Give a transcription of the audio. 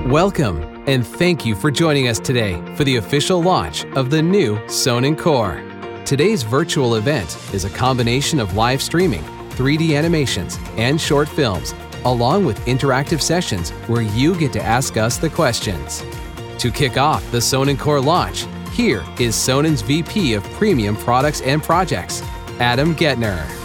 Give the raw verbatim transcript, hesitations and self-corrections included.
Welcome, and thank you for joining us today for the official launch of the new Sonencore. Today's virtual event is a combination of live streaming, three D animations, and short films, along with interactive sessions where you get to ask us the questions. To kick off the Sonencore launch, here is Sonen's V P of Premium Products and Projects, Adam Getner.